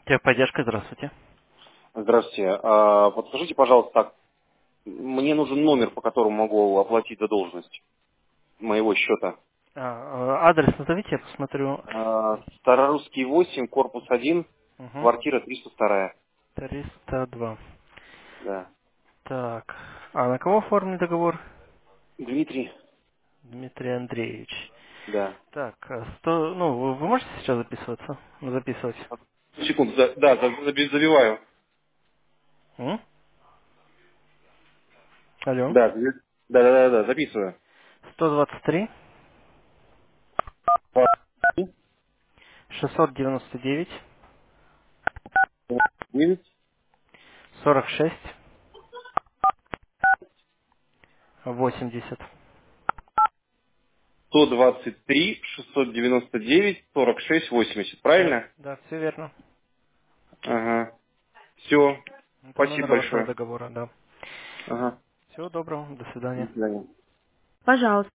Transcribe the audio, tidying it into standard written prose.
Техподдержка, здравствуйте. Здравствуйте. Подскажите, пожалуйста, мне нужен номер, по которому могу оплатить задолженность моего счета. Адрес назовите, я посмотрю. Старорусский 8, корпус 1, Угу. квартира 302. 302. Да. Так, а на кого оформлен договор? Дмитрий? Дмитрий Андреевич. Да. Так, ну, вы можете сейчас записываться? Записывать. Секунду, забиваю. М? Алло. Да, да, записываю. 123, 699, 9, 46, 80. 123, 699, 46, 80. Да, Правильно? да, все верно. Ага. Все. Это Спасибо номер вашего большое. договора, да. Ага. Всего доброго, до До свидания. свидания. Пожалуйста.